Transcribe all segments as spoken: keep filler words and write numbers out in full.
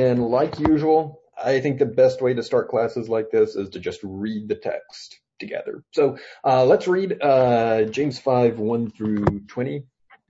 And like usual, I think the best way to start classes like this is to just read the text together. So uh, let's read uh, James five, one through twenty,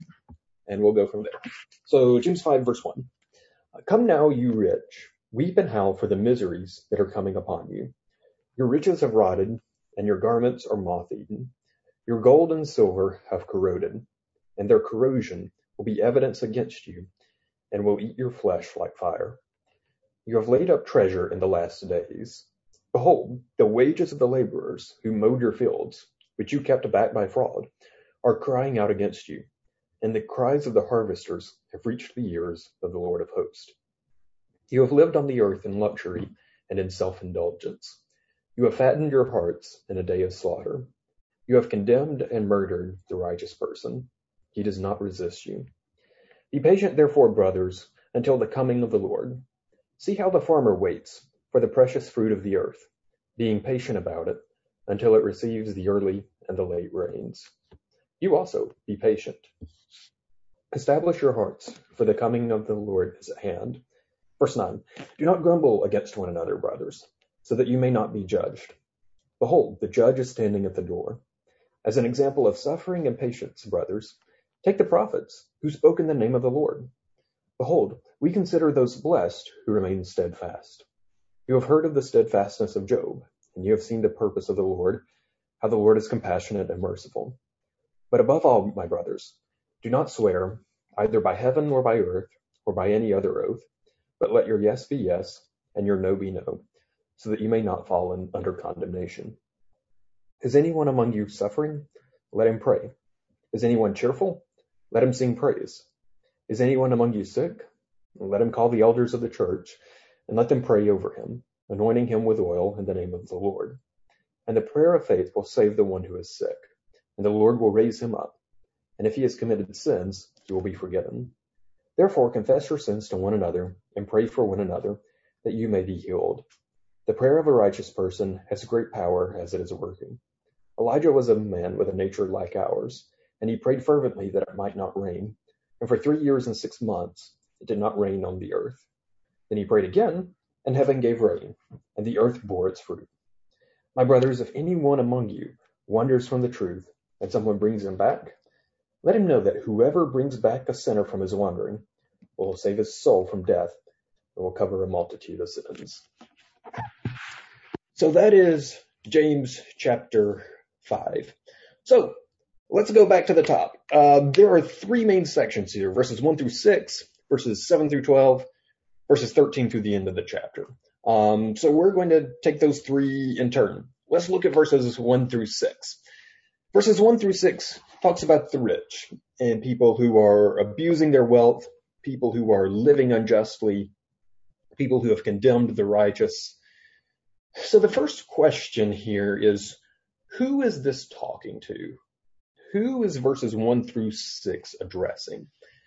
and we'll go from there. So James five, verse one. Come now, you rich, weep and howl for the miseries that are coming upon you. Your riches have rotted, and your garments are moth-eaten. Your gold and silver have corroded, and their corrosion will be evidence against you, and will eat your flesh like fire. You have laid up treasure in the last days. Behold, the wages of the laborers who mowed your fields, which you kept back by fraud, are crying out against you, and the cries of the harvesters have reached the ears of the Lord of hosts. You have lived on the earth in luxury and in self-indulgence. You have fattened your hearts in a day of slaughter. You have condemned and murdered the righteous person. He does not resist you. Be patient, therefore, brothers, until the coming of the Lord. See how the farmer waits for the precious fruit of the earth, being patient about it until it receives the early and the late rains. You also be patient. Establish your hearts, for the coming of the Lord is at hand. Verse nine. Do not grumble against one another, brothers, so that you may not be judged. Behold, the judge is standing at the door. As an example of suffering and patience, brothers, take the prophets who spoke in the name of the Lord. Behold, we consider those blessed who remain steadfast. You have heard of the steadfastness of Job, and you have seen the purpose of the Lord, how the Lord is compassionate and merciful. But above all, my brothers, do not swear, either by heaven or by earth, or by any other oath, but let your yes be yes, and your no be no, so that you may not fall in, under condemnation. Is anyone among you suffering? Let him pray. Is anyone cheerful? Let him sing praise. Is anyone among you sick? Let him call the elders of the church, and let them pray over him, anointing him with oil in the name of the Lord. And the prayer of faith will save the one who is sick, and the Lord will raise him up. And if he has committed sins, he will be forgiven. Therefore confess your sins to one another, and pray for one another, that you may be healed. The prayer of a righteous person has great power as it is working. Elijah was a man with a nature like ours, and he prayed fervently that it might not rain. And for three years and six months it did not rain on the earth. Then he prayed again, and heaven gave rain, and the earth bore its fruit. My brothers, if anyone among you wanders from the truth, and someone brings him back, let him know that whoever brings back a sinner from his wandering will save his soul from death, and will cover a multitude of sins. So that is James chapter five. So let's go back to the top. Uh, there are three main sections here, verses one through six, verses seven through twelve, verses thirteen through the end of the chapter. Um, so we're going to take those three in turn. Let's look at verses one through six. Verses one through six talks about the rich and people who are abusing their wealth, people who are living unjustly, people who have condemned the righteous. So the first question here is, who is this talking to? Who is verses one through six addressing?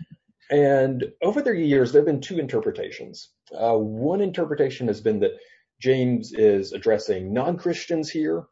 And over the years, there have been two interpretations. Uh, one interpretation has been that James is addressing non-Christians here,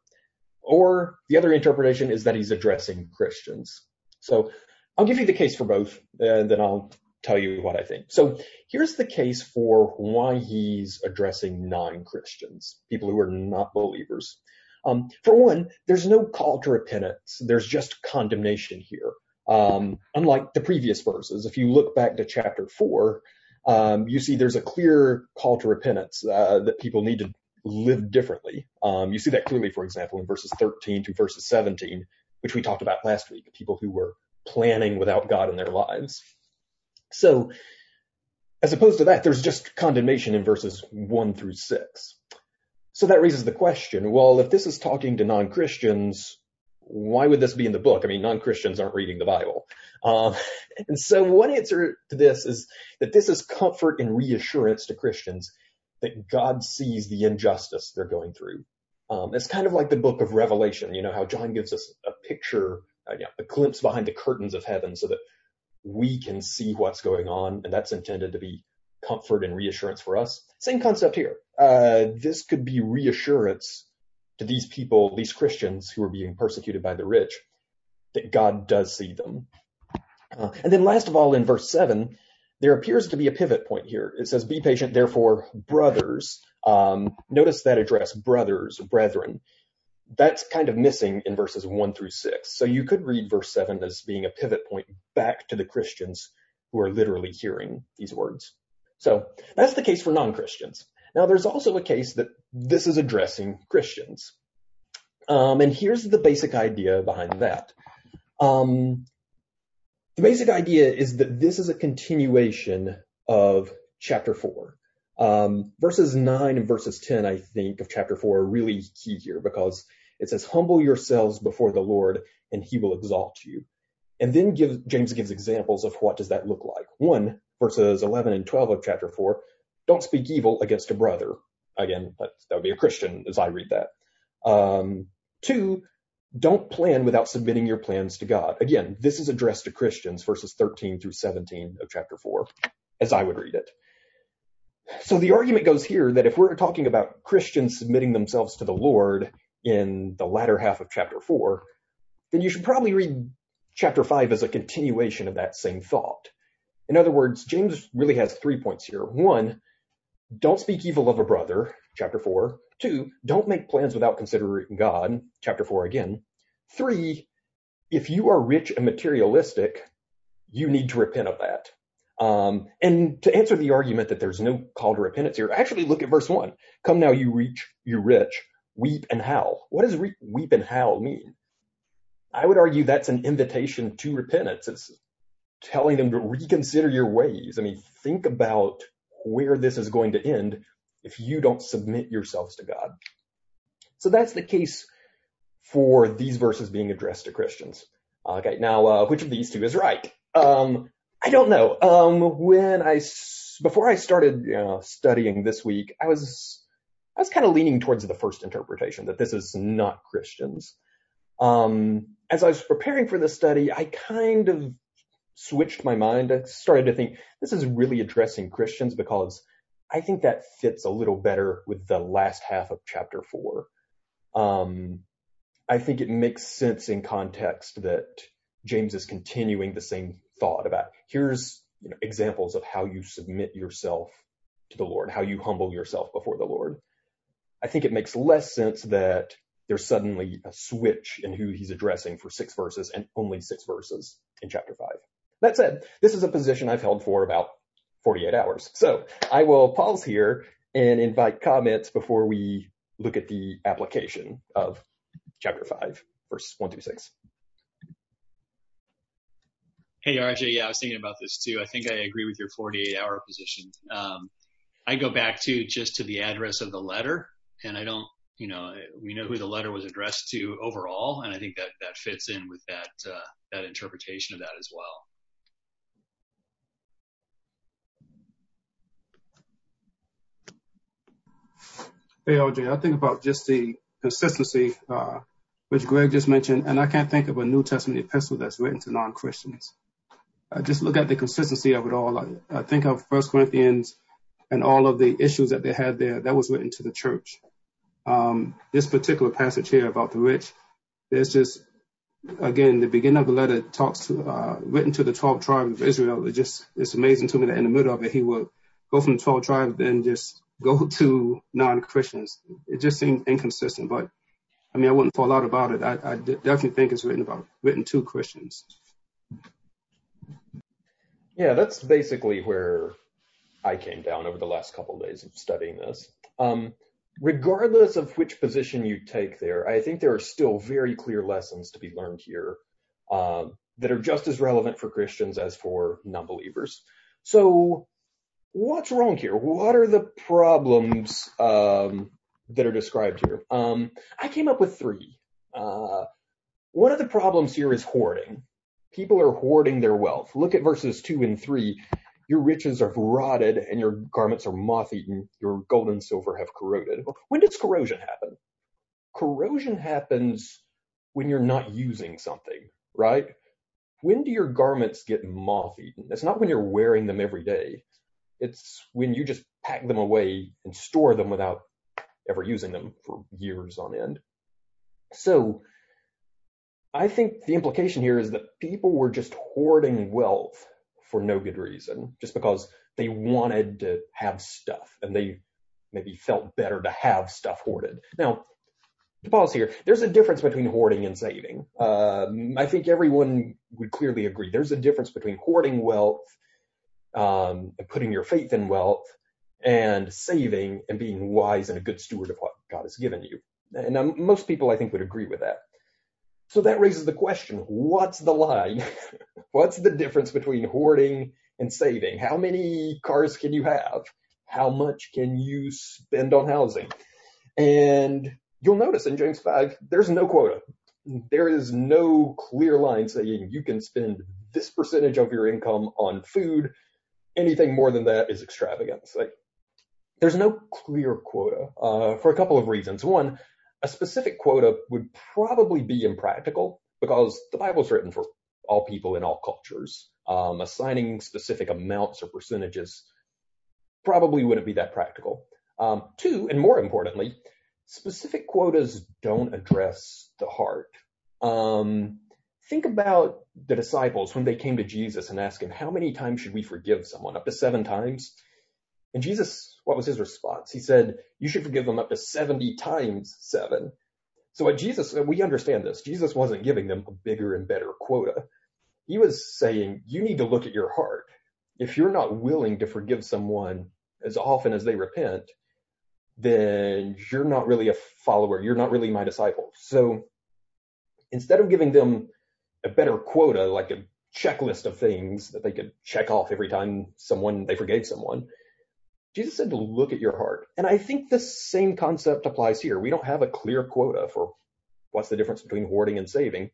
or the other interpretation is that he's addressing Christians. So I'll give you the case for both, and then I'll tell you what I think. So here's the case for why he's addressing non-Christians, people who are not believers. Um, for one, there's no call to repentance. There's just condemnation here. Um, unlike the previous verses, if you look back to chapter four, um, you see there's a clear call to repentance, uh, that people need to live differently. Um, you see that clearly, for example, in verses thirteen to verses seventeen, which we talked about last week, people who were planning without God in their lives. So as opposed to that, there's just condemnation in verses one through six. So that raises the question, well, if this is talking to non-Christians, why would this be in the book? I mean, non-Christians aren't reading the Bible. Um, and so one answer to this is that this is comfort and reassurance to Christians that God sees the injustice they're going through. Um, it's kind of like the book of Revelation, you know, how John gives us a picture, uh, yeah, a glimpse behind the curtains of heaven so that we can see what's going on, and that's intended to be comfort and reassurance for us. Same concept here. Uh, this could be reassurance to these people, these Christians who are being persecuted by the rich, that God does see them. Uh, and then last of all, in verse seven, there appears to be a pivot point here. It says, be patient, therefore, brothers. Um, notice that address, brothers, brethren. That's kind of missing in verses one through six. So you could read verse seven as being a pivot point back to the Christians who are literally hearing these words. So that's the case for non-Christians. Now, there's also a case that this is addressing Christians. Um, and here's the basic idea behind that. Um, the basic idea is that this is a continuation of chapter four. Um, verses nine and verses ten, I think, of chapter four are really key here because it says, humble yourselves before the Lord and he will exalt you. And then give, James gives examples of what does that look like. One, verses eleven and twelve of chapter four, don't speak evil against a brother. Again, that, that would be a Christian as I read that. Um, two, don't plan without submitting your plans to God. Again, this is addressed to Christians, verses thirteen through seventeen of chapter four, as I would read it. So the argument goes here that if we're talking about Christians submitting themselves to the Lord in the latter half of chapter four, then you should probably read chapter five as a continuation of that same thought. In other words, James really has three points here. One, don't speak evil of a brother, chapter four. Two, don't make plans without considering God, chapter four again. Three, if you are rich and materialistic, you need to repent of that. Um, and to answer the argument that there's no call to repentance here, actually look at verse one. Come now, you rich, you rich, weep and howl. What does re- weep and howl mean? I would argue that's an invitation to repentance. It's telling them to reconsider your ways. I mean, think about where this is going to end if you don't submit yourselves to God. So that's the case for these verses being addressed to Christians. Okay, now, uh, which of these two is right? Um, I don't know. Um, when I, before I started you know, studying this week, I was, I was kind of leaning towards the first interpretation, that this is not Christians. Um, as I was preparing for this study, I kind of switched my mind. I started to think this is really addressing Christians because I think that fits a little better with the last half of chapter four. Um, I think it makes sense in context that James is continuing the same thought about here's you know, examples of how you submit yourself to the Lord, how you humble yourself before the Lord. I think it makes less sense that there's suddenly a switch in who he's addressing for six verses and only six verses in chapter five. That said, this is a position I've held for about forty-eight hours. So I will pause here and invite comments before we look at the application of chapter five, verse one through six. Hey, R J, yeah, I was thinking about this too. I think I agree with your forty-eight hour position. Um, I go back to just to the address of the letter, and I don't, you know, we know who the letter was addressed to overall, and I think that that fits in with that uh, that interpretation of that as well. Hey, R J, I think about just the consistency, uh, which Greg just mentioned, and I can't think of a New Testament epistle that's written to non-Christians. Uh, just look at the consistency of it all. I, I think of First Corinthians and all of the issues that they had there. That was written to the church. Um, this particular passage here about the rich, there's just, again, the beginning of the letter talks to, uh, written to the twelve tribes of Israel. It just, it's amazing to me that in the middle of it, he will go from the twelve tribes and just go to non-Christians. It just seems inconsistent, but I mean, I wouldn't fall out about it. I, I d- definitely think it's written about, written to Christians. Yeah, that's basically where I came down over the last couple of days of studying this. Um, regardless of which position you take there, I think there are still very clear lessons to be learned here um, that are just as relevant for Christians as for non-believers. So what's wrong here? What are the problems um, that are described here? Um, I came up with three. Uh, one of the problems here is hoarding. People are hoarding their wealth. Look at verses two and three. Your riches are rotted and your garments are moth-eaten. Your gold and silver have corroded. When does corrosion happen? Corrosion happens when you're not using something, right? When do your garments get moth-eaten? It's not when you're wearing them every day. It's when you just pack them away and store them without ever using them for years on end. So I think the implication here is that people were just hoarding wealth for no good reason, just because they wanted to have stuff and they maybe felt better to have stuff hoarded. Now, to pause here, there's a difference between hoarding and saving. Um, I think everyone would clearly agree. There's a difference between hoarding wealth um, and putting your faith in wealth, and saving and being wise and a good steward of what God has given you. And um, most people, I think, would agree with that. So that raises the question, what's the line? What's the difference between hoarding and saving? How many cars can you have? How much can you spend on housing? And you'll notice in James five, there's no quota. There is no clear line saying you can spend this percentage of your income on food. Anything more than that is extravagance. Like, there's no clear quota uh, for a couple of reasons. One, a specific quota would probably be impractical because the Bible's written for all people in all cultures. Um, assigning specific amounts or percentages probably wouldn't be that practical. Um, two, and more importantly, specific quotas don't address the heart. Um, think about the disciples when they came to Jesus and asked him, how many times should we forgive someone? Up to seven times? And Jesus, what was his response? He said, you should forgive them up to seventy times seven. So what Jesus, we understand this. Jesus wasn't giving them a bigger and better quota. He was saying, you need to look at your heart. If you're not willing to forgive someone as often as they repent, then you're not really a follower. You're not really my disciple. So instead of giving them a better quota, like a checklist of things that they could check off every time someone they forgave someone, Jesus said to look at your heart. And I think the same concept applies here. We don't have a clear quota for what's the difference between hoarding and saving.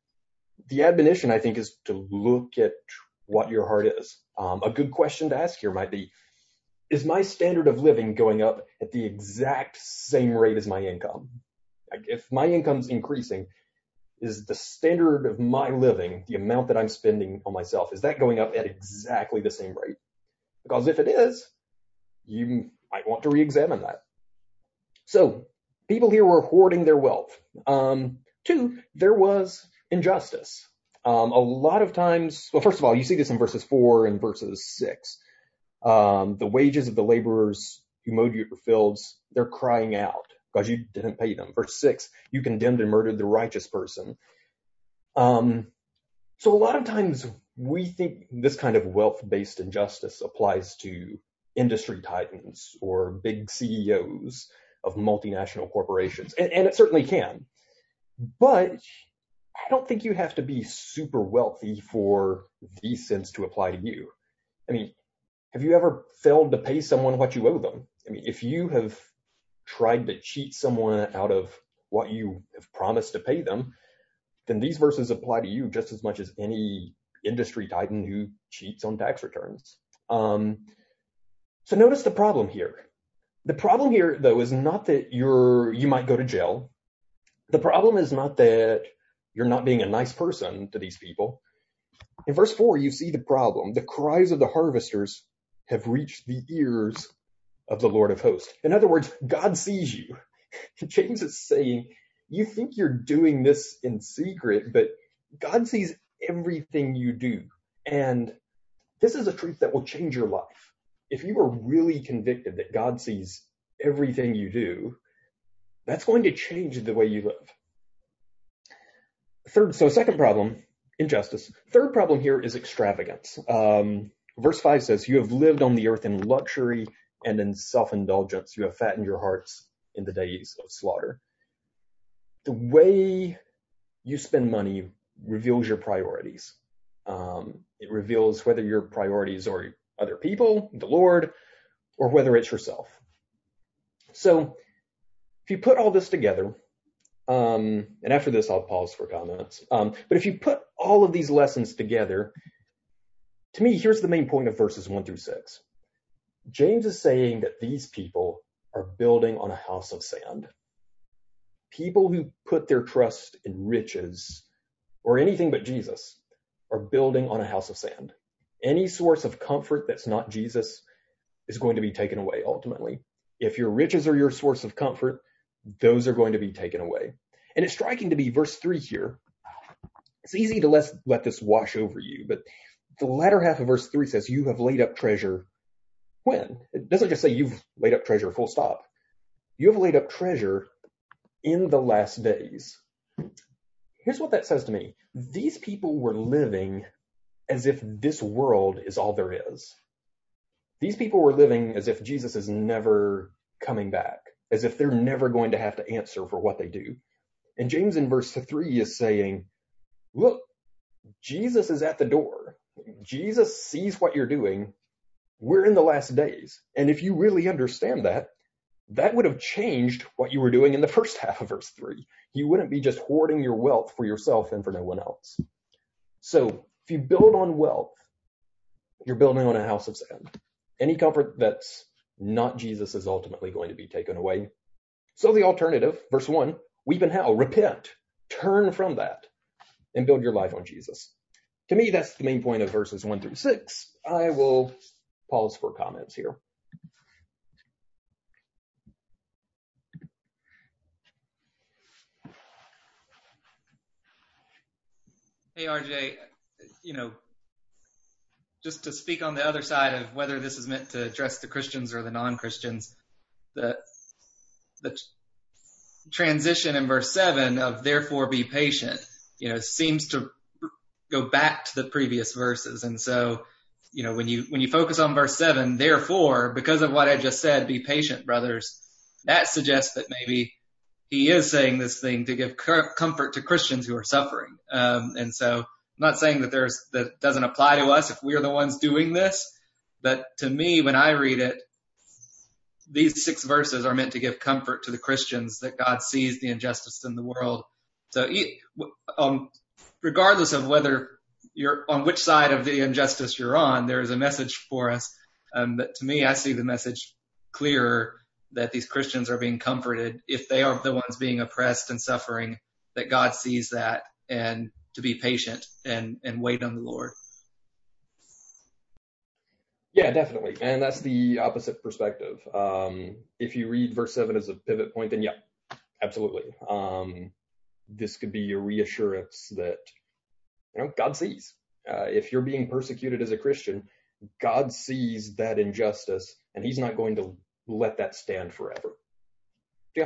The admonition, I think, is to look at what your heart is. Um, a good question to ask here might be, is my standard of living going up at the exact same rate as my income? Like, if my income's increasing, is the standard of my living, the amount that I'm spending on myself, is that going up at exactly the same rate? Because if it is, you might want to re-examine that. So people here were hoarding their wealth. Um, two, there was injustice. Um, a lot of times, well, first of all, you see this in verses four and verses six. Um, the wages of the laborers who mowed your fields, they're crying out because you didn't pay them. Verse six, you condemned and murdered the righteous person. Um, so a lot of times we think this kind of wealth-based injustice applies to industry titans or big C E Os of multinational corporations. And, and it certainly can. But I don't think you have to be super wealthy for these sins to apply to you. I mean, have you ever failed to pay someone what you owe them? I mean, if you have tried to cheat someone out of what you have promised to pay them, then these verses apply to you just as much as any industry titan who cheats on tax returns. Um, so notice the problem here. The problem here, though, is not that you're you might go to jail. The problem is not that you're not being a nice person to these people. In verse four, you see the problem. The cries of the harvesters have reached the ears of the Lord of hosts. In other words, God sees you. James is saying, you think you're doing this in secret, but God sees everything you do. And this is a truth that will change your life. If you are really convicted that God sees everything you do, that's going to change the way you live. Third, so second problem, injustice. Third problem here is extravagance. Um, verse five says, you have lived on the earth in luxury and in self-indulgence. You have fattened your hearts in the days of slaughter. The way you spend money reveals your priorities. Um, it reveals whether your priorities are other people, the Lord, or whether it's yourself. So if you put all this together, um, and after this I'll pause for comments, um, but if you put all of these lessons together, to me, here's the main point of verses one through six. James is saying that these people are building on a house of sand. People who put their trust in riches or anything but Jesus are building on a house of sand. Any source of comfort that's not Jesus is going to be taken away ultimately. If your riches are your source of comfort, those are going to be taken away. And it's striking to be verse three here. It's easy to let, let this wash over you, but the latter half of verse three says, you have laid up treasure when? It doesn't just say you've laid up treasure, full stop. You have laid up treasure in the last days. Here's what that says to me. These people were living as if this world is all there is. These people were living as if Jesus is never coming back, as if they're never going to have to answer for what they do. And James in verse three is saying, look, Jesus is at the door. Jesus sees what you're doing. We're in the last days. And if you really understand that, that would have changed what you were doing in the first half of verse three. You wouldn't be just hoarding your wealth for yourself and for no one else. So if you build on wealth, you're building on a house of sand. Any comfort that's not Jesus is ultimately going to be taken away. So the alternative, verse one, weep and howl, repent, turn from that, and build your life on Jesus. To me, that's the main point of verses one through six. I will pause for comments here. Hey, R J, you know, just to speak on the other side of whether this is meant to address the Christians or the non-Christians, the the transition in verse seven of therefore be patient, you know, seems to go back to the previous verses. And so, you know, when you when you focus on verse seven, therefore, because of what I just said, be patient, brothers, that suggests that maybe he is saying this thing to give comfort to Christians who are suffering. Um, and so I'm not saying that there's that doesn't apply to us if we're the ones doing this. But to me, when I read it, these six verses are meant to give comfort to the Christians that God sees the injustice in the world. So um, regardless of whether you're on which side of the injustice you're on, there is a message for us. Um, but to me, I see the message clearer that these Christians are being comforted if they are the ones being oppressed and suffering, that God sees that, and to be patient and, and wait on the Lord. Yeah, definitely. And that's the opposite perspective. Um, if you read verse seven as a pivot point, then yeah, absolutely. Um, this could be a reassurance that, you know, God sees. Uh, if you're being persecuted as a Christian, God sees that injustice, and he's not going to let that stand forever. Yeah.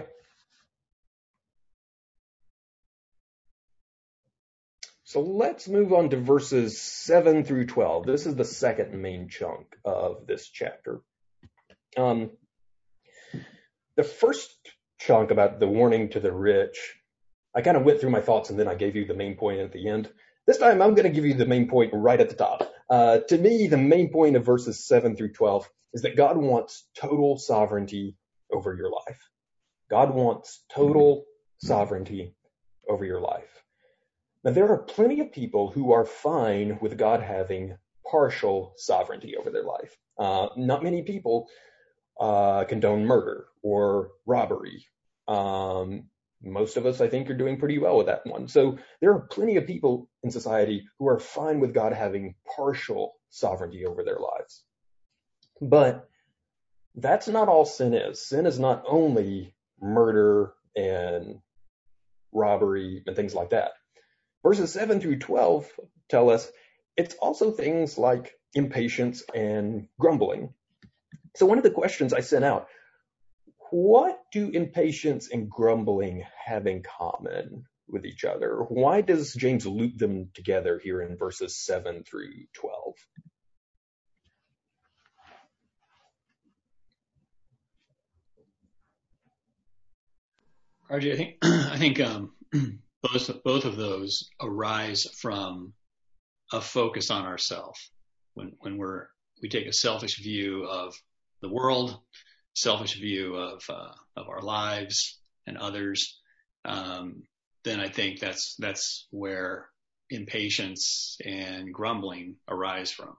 So let's move on to verses seven through twelve. This is the second main chunk of this chapter. Um, the first chunk about the warning to the rich, I kind of went through my thoughts and then I gave you the main point at the end. This time I'm going to give you the main point right at the top. Uh, to me, the main point of verses seven through twelve is that God wants total sovereignty over your life. God wants total sovereignty over your life. Now, there are plenty of people who are fine with God having partial sovereignty over their life. Uh, not many people uh, condone murder or robbery. Um, most of us, I think, are doing pretty well with that one. So there are plenty of people in society who are fine with God having partial sovereignty over their lives. But that's not all sin is. Sin is not only murder and robbery and things like that. Verses seven through twelve tell us it's also things like impatience and grumbling. So one of the questions I sent out, what do impatience and grumbling have in common with each other? Why does James loop them together here in verses seven through twelve? R J, I think I think um, both both of those arise from a focus on ourselves. When when we're we take a selfish view of the world, selfish view of uh, of our lives and others, um, then I think that's that's where impatience and grumbling arise from.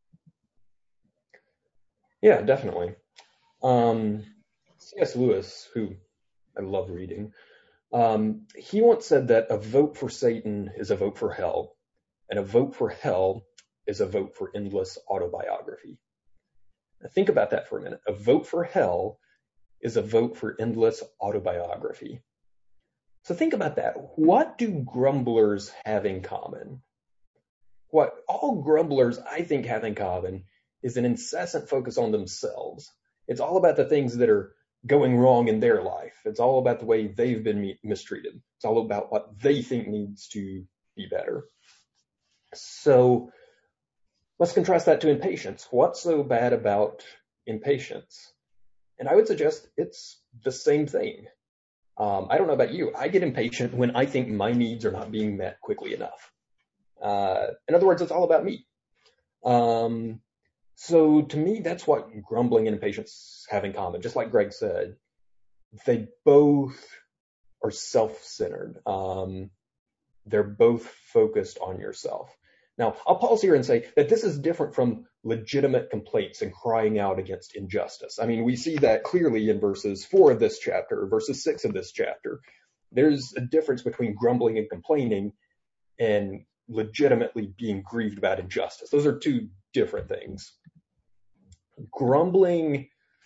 Yeah, definitely. Um, C S Lewis, who I love reading, um, he once said that a vote for Satan is a vote for hell, and a vote for hell is a vote for endless autobiography. Now think about that for a minute. A vote for hell is a vote for endless autobiography. So think about that. What do grumblers have in common? what all grumblers, I think, have in common is an incessant focus on themselves. It's all about the things that are going wrong in their life. It's all about the way they've been me- mistreated. It's all about what they think needs to be better. So let's contrast that to impatience. What's so bad about impatience? And I would suggest it's the same thing. Um, I don't know about you. I get impatient when I think my needs are not being met quickly enough. Uh, in other words, it's all about me. Um, so to me, that's what grumbling and impatience have in common. Just like Greg said, they both are self-centered. Um, they're both focused on yourself. Now, I'll pause here and say that this is different from legitimate complaints and crying out against injustice. I mean, we see that clearly in verses four of this chapter, verses six of this chapter. There's a difference between grumbling and complaining and legitimately being grieved about injustice. Those are two different things. Grumbling,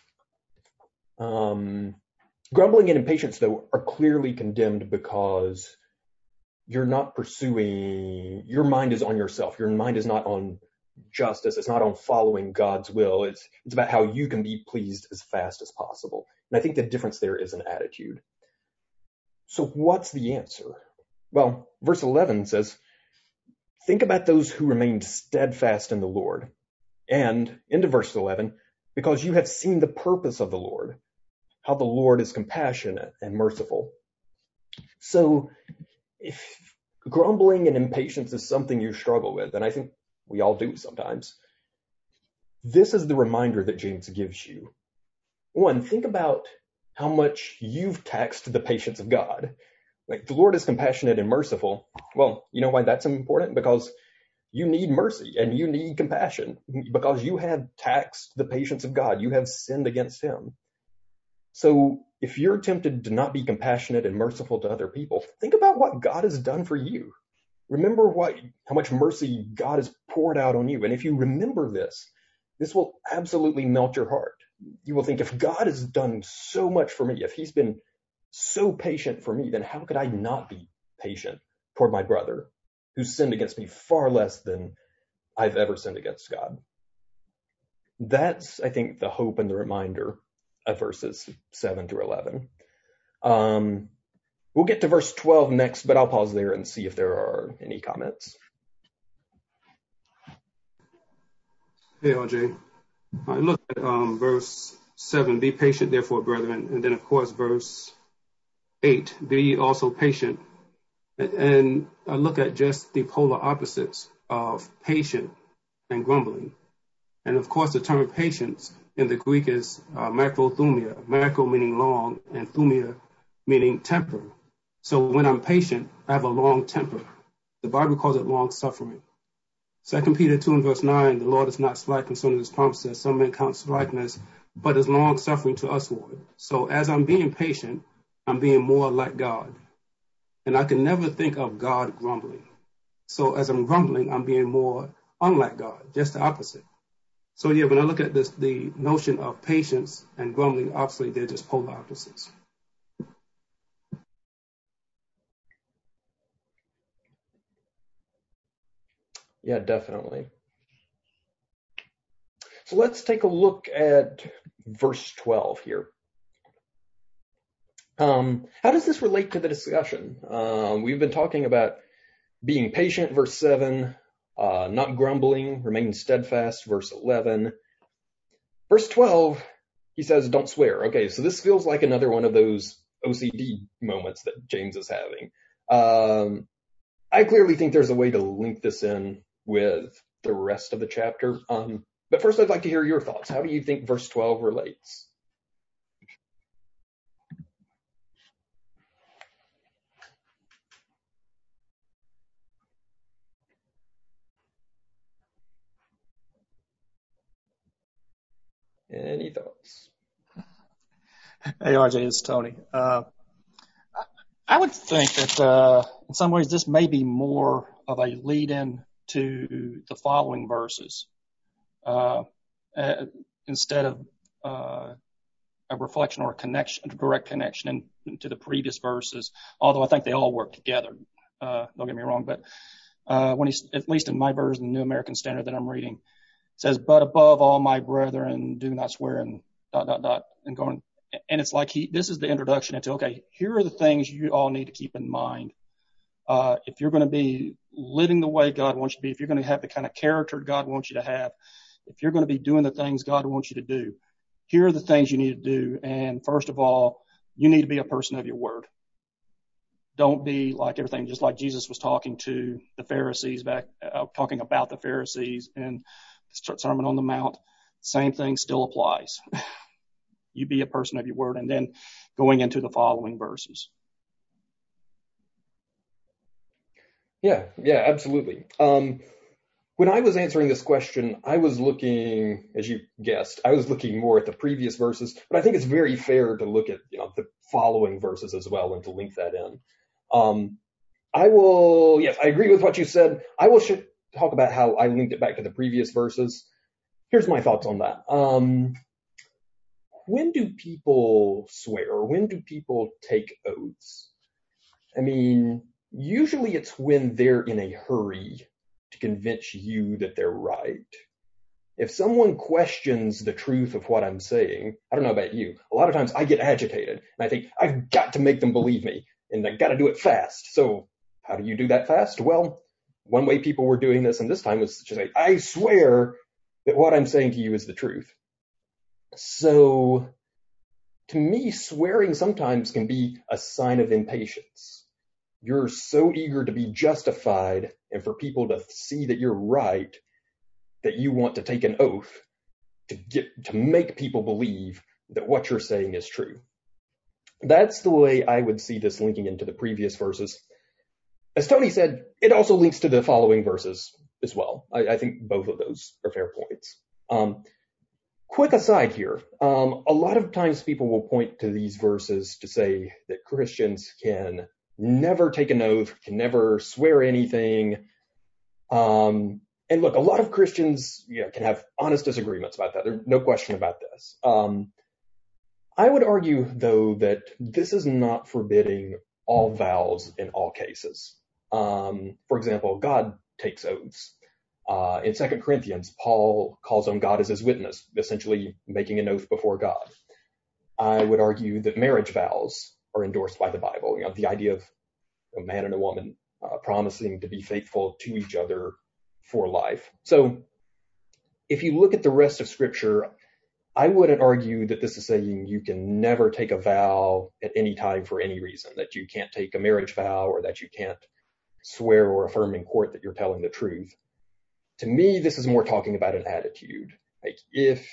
um, grumbling and impatience, though, are clearly condemned because you're not pursuing, your mind is on yourself. Your mind is not on justice. It's not on following God's will. It's, it's about how you can be pleased as fast as possible. And I think the difference there is an attitude. So what's the answer? Well, verse eleven says, think about those who remained steadfast in the Lord. And into verse eleven, because you have seen the purpose of the Lord, how the Lord is compassionate and merciful. So if grumbling and impatience is something you struggle with, and I think we all do sometimes, this is the reminder that James gives you. One, think about how much you've taxed the patience of God. Like, the Lord is compassionate and merciful. Well, you know why that's important? Because you need mercy and you need compassion, because you have taxed the patience of God. You have sinned against him. So if you're tempted to not be compassionate and merciful to other people, think about what God has done for you. Remember what, how much mercy God has poured out on you. And if you remember this, this will absolutely melt your heart. You will think, if God has done so much for me, if he's been so patient for me, then how could I not be patient toward my brother who sinned against me far less than I've ever sinned against God? That's, I think, the hope and the reminder of verses seven through eleven. Um, we'll get to verse twelve next, but I'll pause there and see if there are any comments. Hey, R J. I look at um, verse seven, be patient, therefore, brethren. And then, of course, verse eight, be ye also patient. And, and I look at just the polar opposites of patient and grumbling. And, of course, the term patience in the Greek is uh, macrothumia, macro meaning long, and thumia meaning temper. So when I'm patient, I have a long temper. The Bible calls it long suffering. Second Peter two and verse nine, the Lord is not slack concerning his promises, some men count slackness, but is long suffering to usward. So as I'm being patient, I'm being more like God. And I can never think of God grumbling. So as I'm grumbling, I'm being more unlike God, just the opposite. So yeah, when I look at this, the notion of patience and grumbling, obviously they're just polar opposites. Yeah, definitely. So let's take a look at verse twelve here. Um, how does this relate to the discussion? Um, we've been talking about being patient, verse seven, uh, not grumbling, remain steadfast, verse eleven. Verse twelve, he says, don't swear. Okay, so this feels like another one of those O C D moments that James is having. Um, I clearly think there's a way to link this in with the rest of the chapter. Um, but first, I'd like to hear your thoughts. How do you think verse twelve relates? Any thoughts? Hey, R J, it's Tony. Uh, I would think that uh, in some ways this may be more of a lead-in to the following verses uh, uh, instead of uh, a reflection or a connection, a direct connection in, to the previous verses, although I think they all work together. Uh, don't get me wrong, but uh, when he's, at least in my version, the New American Standard that I'm reading, says, but above all, my brethren, do not swear, and dot, dot, dot, and going. And it's like he, this is the introduction into, okay, here are the things you all need to keep in mind. Uh, if you're going to be living the way God wants you to be, if you're going to have the kind of character God wants you to have, if you're going to be doing the things God wants you to do, here are the things you need to do. And first of all, you need to be a person of your word. Don't be like everything, just like Jesus was talking to the Pharisees back, uh, talking about the Pharisees in the Sermon on the Mount. Same thing still applies. You be a person of your word. And then going into the following verses. Yeah, yeah, absolutely. Um, when I was answering this question, I was looking, as you guessed, I was looking more at the previous verses, but I think it's very fair to look at, you know, the following verses as well and to link that in. Um, I will, yes, I agree with what you said. I will sh- talk about how I linked it back to the previous verses. Here's my thoughts on that. Um, when do people swear? Or when do people take oaths? I mean, usually it's when they're in a hurry to convince you that they're right. If someone questions the truth of what I'm saying, I don't know about you, a lot of times I get agitated and I think I've got to make them believe me and I've got to do it fast. So how do you do that fast? Well, one way people were doing this, and this time was to say, I swear that what I'm saying to you is the truth. So to me, swearing sometimes can be a sign of impatience. You're so eager to be justified and for people to see that you're right that you want to take an oath to get to make people believe that what you're saying is true. That's the way I would see this linking into the previous verses. As Tony said, it also links to the following verses as well. I, I think both of those are fair points. Um, quick aside here, um, a lot of times people will point to these verses to say that Christians can never take an oath, can never swear anything. Um, and look, a lot of Christians, you know, can have honest disagreements about that. There's no question about this. Um, I would argue, though, that this is not forbidding all vows in all cases. Um, for example, God takes oaths. Uh, in Second Corinthians, Paul calls on God as his witness, essentially making an oath before God. I would argue that marriage vows are endorsed by the Bible. You know, the idea of a man and a woman uh, promising to be faithful to each other for life. So if you look at the rest of Scripture, I wouldn't argue that this is saying you can never take a vow at any time for any reason, that you can't take a marriage vow or that you can't swear or affirm in court that you're telling the truth. To me, this is more talking about an attitude. Like, if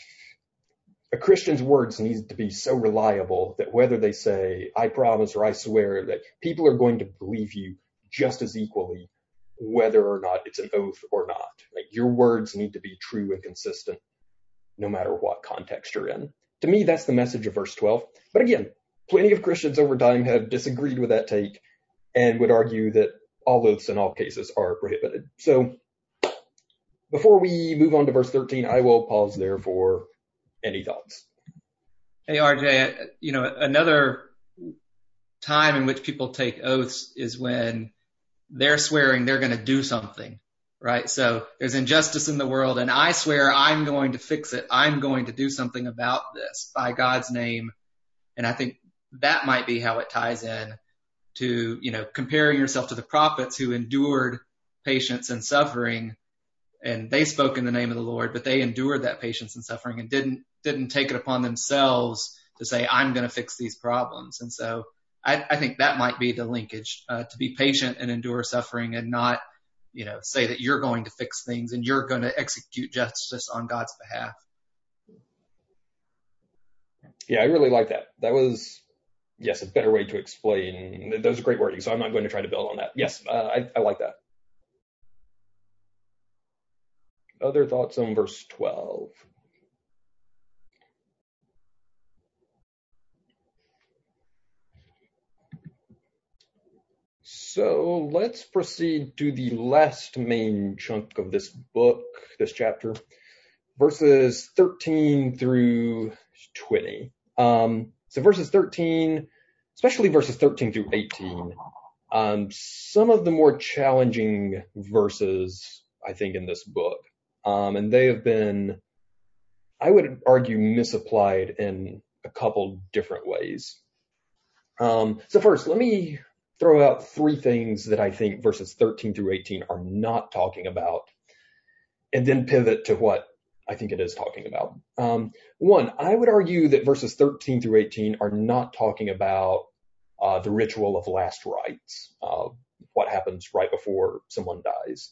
a Christian's words need to be so reliable that whether they say, I promise or I swear, that people are going to believe you just as equally, whether or not it's an oath or not. Like, your words need to be true and consistent, no matter what context you're in. To me, that's the message of verse twelve. But again, plenty of Christians over time have disagreed with that take and would argue that all oaths in all cases are prohibited. So before we move on to verse thirteen, I will pause there for any thoughts. Hey, R J, you know, another time in which people take oaths is when they're swearing they're going to do something, right? So there's injustice in the world, and I swear I'm going to fix it. I'm going to do something about this by God's name. And I think that might be how it ties in to, you know, comparing yourself to the prophets who endured patience and suffering, and they spoke in the name of the Lord, but they endured that patience and suffering and didn't didn't take it upon themselves to say, I'm going to fix these problems. And so I, I think that might be the linkage, uh, to be patient and endure suffering and not, you know, say that you're going to fix things and you're going to execute justice on God's behalf. Yeah, I really like that. That was, yes, a better way to explain. Those are great wording, so I'm not going to try to build on that. Yes, uh, I, I like that. Other thoughts on verse twelve? So let's proceed to the last main chunk of this book, this chapter, verses thirteen through twenty. Um, so verses thirteen, especially verses thirteen through eighteen, um, some of the more challenging verses, I think, in this book. Um, and they have been, I would argue, misapplied in a couple different ways. Um, so first, let me throw out three things that I think verses thirteen through eighteen are not talking about, and then pivot to what I think it is talking about. Um, one, I would argue that verses thirteen through eighteen are not talking about uh, the ritual of last rites, uh, what happens right before someone dies.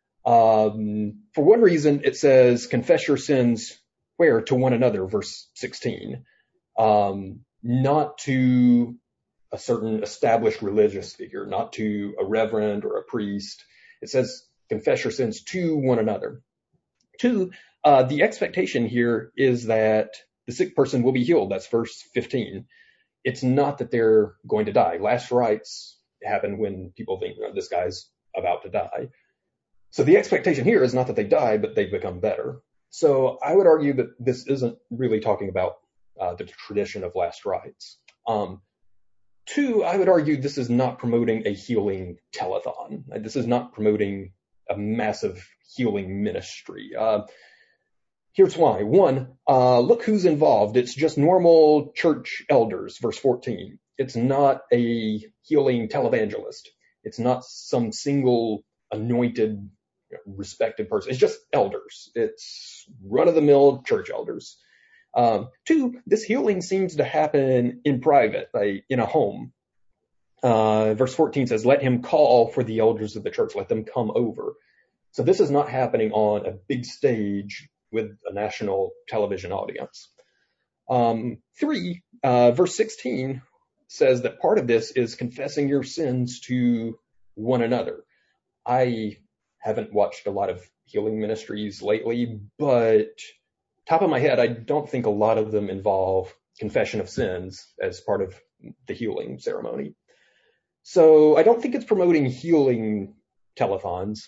Um, for one reason, it says, confess your sins where? To one another, verse sixteen. Um, not to a certain established religious figure, not to a reverend or a priest. It says, confess your sins to one another. Two, uh, the expectation here is that the sick person will be healed. That's verse fifteen. It's not that they're going to die. Last rites happen when people think, oh, this guy's about to die. So the expectation here is not that they die, but they become better. So I would argue that this isn't really talking about uh, the tradition of last rites. Um, two, I would argue this is not promoting a healing telethon. This is not promoting a massive healing ministry. Uh, here's why. One, uh, look who's involved. It's just normal church elders, verse fourteen. It's not a healing televangelist. It's not some single anointed, respected person. It's just elders. It's run-of-the-mill church elders. Um, two, this healing seems to happen in private, like in a home. Uh, verse fourteen says, let him call for the elders of the church. Let them come over. So this is not happening on a big stage with a national television audience. Um, three, uh, verse sixteen says that part of this is confessing your sins to one another. I haven't watched a lot of healing ministries lately, but top of my head, I don't think a lot of them involve confession of sins as part of the healing ceremony. So I don't think it's promoting healing telethons.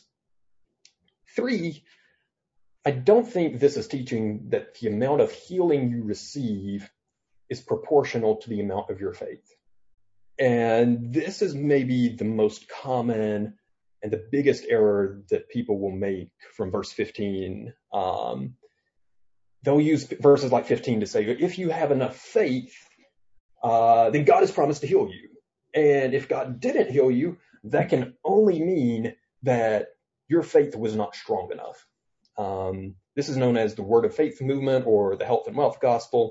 Three, I don't think this is teaching that the amount of healing you receive is proportional to the amount of your faith. And this is maybe the most common and the biggest error that people will make from verse fifteen. Um, they'll use verses like fifteen to say, if you have enough faith, uh, then God has promised to heal you. And if God didn't heal you, that can only mean that your faith was not strong enough. Um, this is known as the Word of Faith movement or the health and wealth gospel.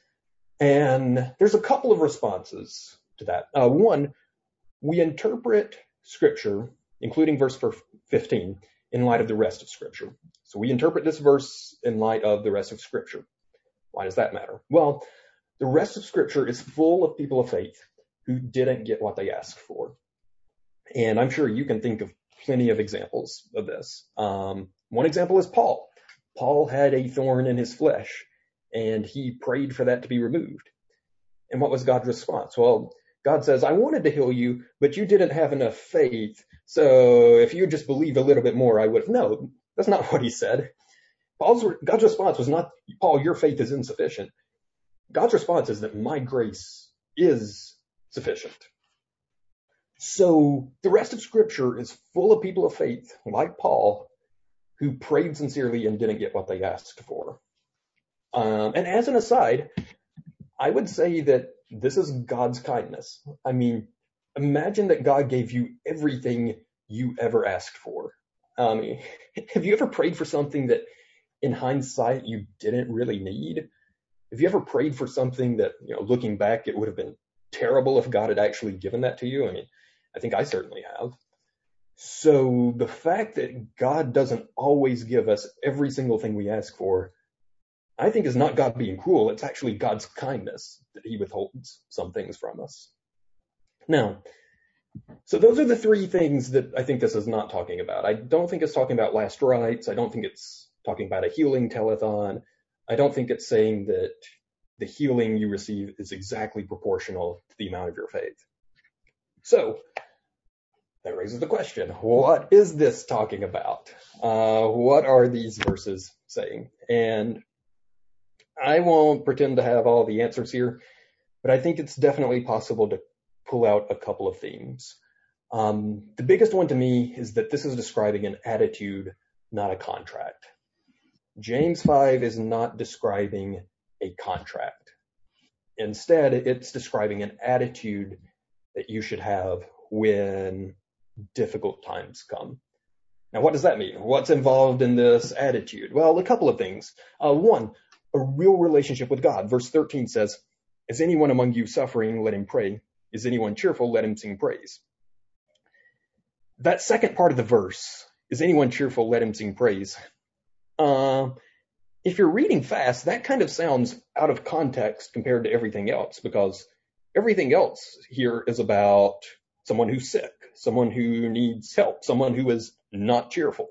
And there's a couple of responses to that. Uh, one, we interpret Scripture, including verse fifteen, in light of the rest of Scripture. So we interpret this verse in light of the rest of Scripture. Why does that matter? Well, the rest of Scripture is full of people of faith who didn't get what they asked for. And I'm sure you can think of plenty of examples of this. Um, one example is Paul. Paul had a thorn in his flesh, and he prayed for that to be removed. And what was God's response? Well, God says, I wanted to heal you, but you didn't have enough faith. So if you just believed a little bit more, I would have. No, that's not what he said. Paul's, God's response was not, Paul, your faith is insufficient. God's response is that my grace is sufficient. So the rest of Scripture is full of people of faith, like Paul, who prayed sincerely and didn't get what they asked for. Um, and as an aside, I would say that this is God's kindness. I mean, imagine that God gave you everything you ever asked for. Um, have you ever prayed for something that in hindsight you didn't really need? Have you ever prayed for something that, you know, looking back, it would have been terrible if God had actually given that to you? I mean, I think I certainly have. So the fact that God doesn't always give us every single thing we ask for, I think is not God being cruel. It's actually God's kindness that he withholds some things from us. Now, so those are the three things that I think this is not talking about. I don't think it's talking about last rites. I don't think it's talking about a healing telethon. I don't think it's saying that the healing you receive is exactly proportional to the amount of your faith. So that raises the question, what is this talking about? Uh, what are these verses saying? And I won't pretend to have all the answers here, but I think it's definitely possible to pull out a couple of themes. Um, the biggest one to me is that this is describing an attitude, not a contract. James five is not describing a contract. Instead, it's describing an attitude that you should have when difficult times come. Now, what does that mean? What's involved in this attitude? Well, a couple of things. Uh, one, a real relationship with God. Verse thirteen says, "Is anyone among you suffering? Let him pray. Is anyone cheerful? Let him sing praise." That second part of the verse, "Is anyone cheerful? Let him sing praise." Uh, if you're reading fast, that kind of sounds out of context compared to everything else, because everything else here is about someone who's sick, someone who needs help, someone who is not cheerful.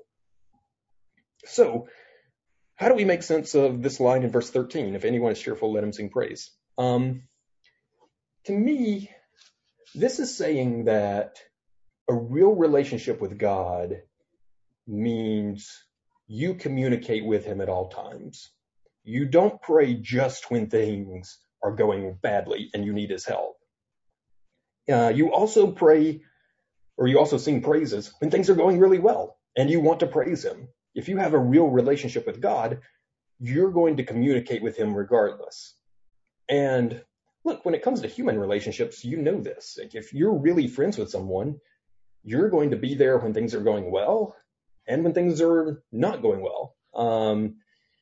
So, how do we make sense of this line in verse thirteen? If anyone is cheerful, let him sing praise. Um, to me, this is saying that a real relationship with God means you communicate with him at all times. You don't pray just when things are going badly and you need his help. Uh, you also pray, or you also sing praises when things are going really well and you want to praise him. If you have a real relationship with God, you're going to communicate with him regardless. And look, when it comes to human relationships, you know this. Like, if you're really friends with someone, you're going to be there when things are going well and when things are not going well. Um,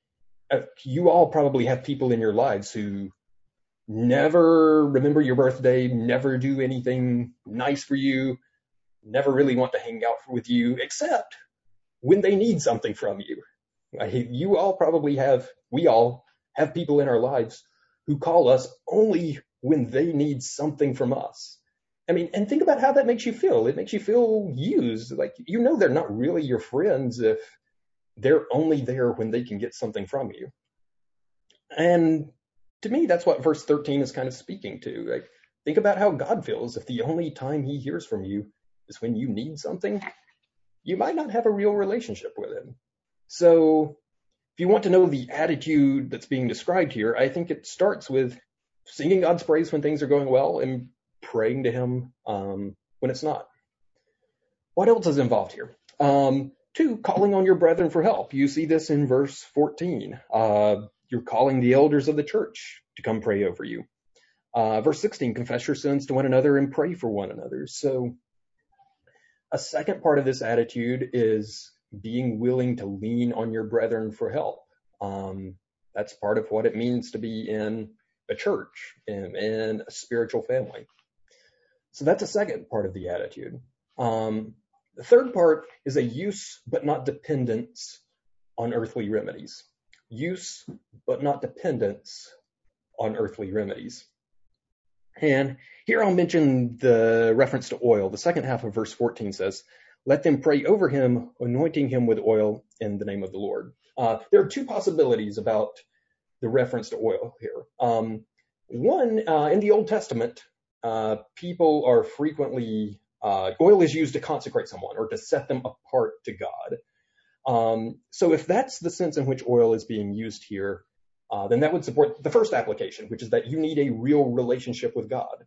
you all probably have people in your lives who never remember your birthday, never do anything nice for you, never really want to hang out with you, except when they need something from you. You all probably have, we all have people in our lives who call us only when they need something from us. I mean, and think about how that makes you feel. It makes you feel used. Like, you know, they're not really your friends if they're only there when they can get something from you. And to me, that's what verse thirteen is kind of speaking to. Like, think about how God feels if the only time he hears from you is when you need something. You might not have a real relationship with him. So if you want to know the attitude that's being described here, I think it starts with singing God's praise when things are going well and praying to him um, when it's not. What else is involved here? Um, two, calling on your brethren for help. You see this in verse fourteen. Uh, you're calling the elders of the church to come pray over you. Uh, verse sixteen, confess your sins to one another and pray for one another. So a second part of this attitude is being willing to lean on your brethren for help. Um, that's part of what it means to be in a church and in a spiritual family. So that's a second part of the attitude. Um, the third part is a use but not dependence on earthly remedies. Use but not dependence on earthly remedies. And here I'll mention the reference to oil. The second half of verse fourteen says, "Let them pray over him, anointing him with oil in the name of the Lord." Uh, there are two possibilities about the reference to oil here. Um, one, uh, in the Old Testament, uh, people are frequently, uh, oil is used to consecrate someone or to set them apart to God. Um, so if that's the sense in which oil is being used here, uh, then that would support the first application, which is that you need a real relationship with God.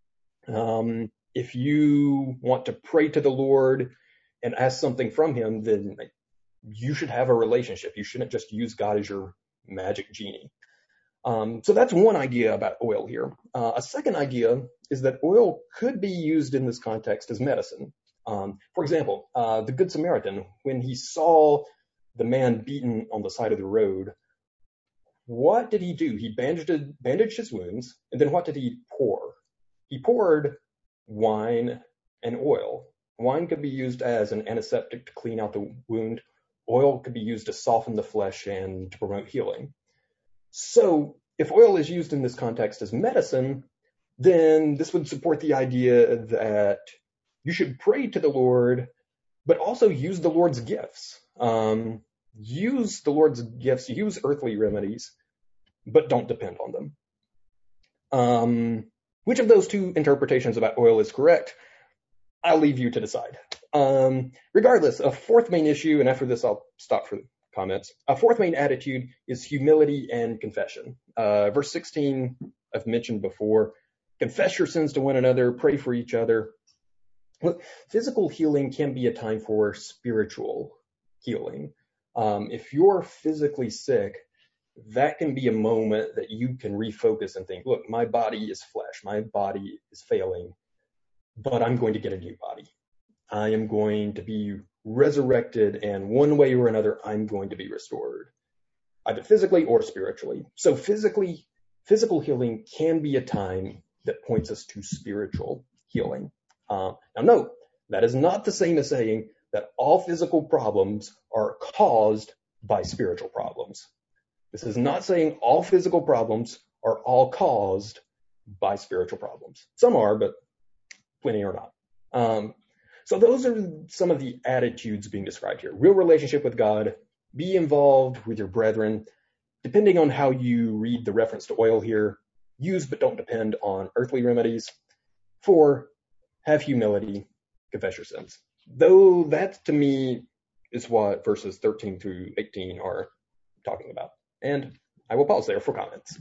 Um, if you want to pray to the Lord and ask something from him, then you should have a relationship. You shouldn't just use God as your magic genie. Um, so that's one idea about oil here. Uh, a second idea is that oil could be used in this context as medicine. Um, for example, uh, the Good Samaritan, when he saw the man beaten on the side of the road, what did he do? He bandaged, bandaged his wounds, and then what did he pour? He poured wine and oil. Wine could be used as an antiseptic to clean out the wound. Oil could be used to soften the flesh and to promote healing. So if oil is used in this context as medicine, then this would support the idea that you should pray to the Lord, but also use the Lord's gifts. Um, use the Lord's gifts, use earthly remedies, but don't depend on them. Um, which of those two interpretations about oil is correct? I'll leave you to decide. Um, regardless, a fourth main issue, and after this I'll stop for comments. A fourth main attitude is humility and confession. Uh, verse sixteen, I've mentioned before, confess your sins to one another, pray for each other. Look, physical healing can be a time for spiritual healing. Um, if you're physically sick, that can be a moment that you can refocus and think, look, my body is flesh, my body is failing, but I'm going to get a new body. I am going to be resurrected, and one way or another, I'm going to be restored, either physically or spiritually. So physically, physical healing can be a time that points us to spiritual healing. Uh, now note, that is not the same as saying that all physical problems are caused by spiritual problems. This is not saying all physical problems are all caused by spiritual problems. Some are, but plenty are not. Um, so those are some of the attitudes being described here. Real relationship with God, be involved with your brethren. Depending on how you read the reference to oil here, use but don't depend on earthly remedies. Four, have humility, confess your sins. Though that to me is what verses thirteen through eighteen are talking about. And I will pause there for comments.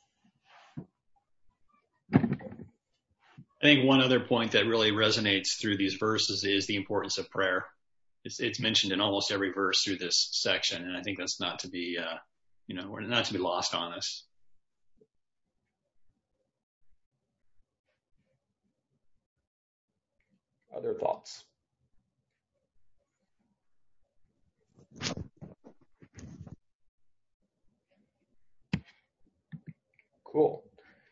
I think one other point that really resonates through these verses is the importance of prayer. It's, it's mentioned in almost every verse through this section, and I think that's not to be, uh, you know, not to be lost on us. Other thoughts? Cool.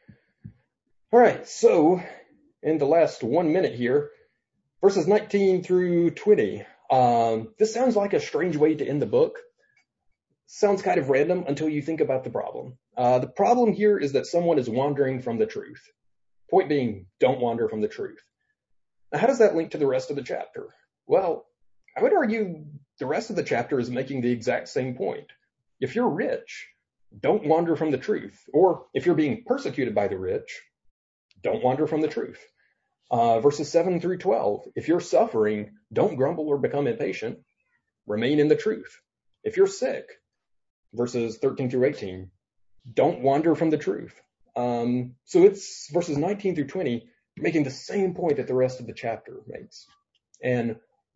All right, so in the last one minute here, verses nineteen through twenty. Um, this sounds like a strange way to end the book. Sounds kind of random until you think about the problem. Uh, the problem here is that someone is wandering from the truth. Point being, don't wander from the truth. Now, how does that link to the rest of the chapter? Well, I would argue the rest of the chapter is making the exact same point. If you're rich, don't wander from the truth. Or if you're being persecuted by the rich, don't wander from the truth. Uh, verses seven through twelve, if you're suffering, don't grumble or become impatient. Remain in the truth. If you're sick, verses thirteen through eighteen, don't wander from the truth. Um, so it's verses nineteen through twenty making the same point that the rest of the chapter makes. And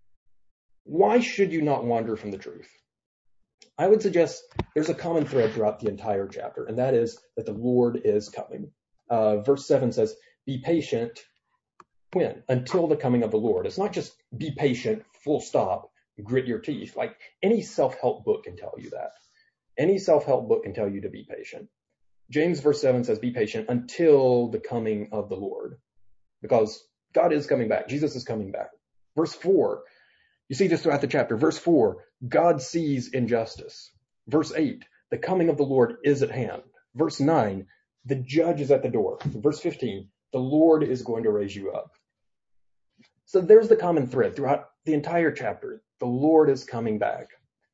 why should you not wander from the truth? I would suggest there's a common thread throughout the entire chapter, and that is that the Lord is coming. Uh, verse seven says, be patient. When? Until the coming of the Lord. It's not just be patient, full stop, grit your teeth. Like any self-help book can tell you that. Any self-help book can tell you to be patient. James verse seven says, be patient until the coming of the Lord. Because God is coming back. Jesus is coming back. Verse four, you see this throughout the chapter. Verse four, God sees injustice. Verse eight, the coming of the Lord is at hand. Verse nine, the judge is at the door. Verse fifteen, the Lord is going to raise you up. So there's the common thread throughout the entire chapter. The Lord is coming back.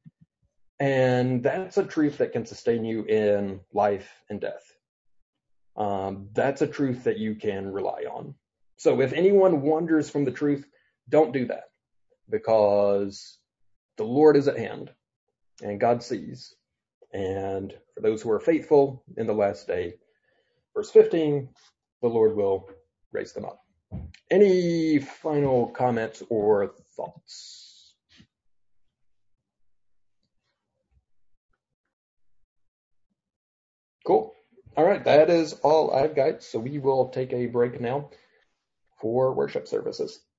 And that's a truth that can sustain you in life and death. Um, that's a truth that you can rely on. So if anyone wanders from the truth, don't do that, because the Lord is at hand and God sees. And for those who are faithful in the last day, verse fifteen, the Lord will raise them up. Any final comments or thoughts? Cool. All right, that is all I've got. So we will take a break now for worship services.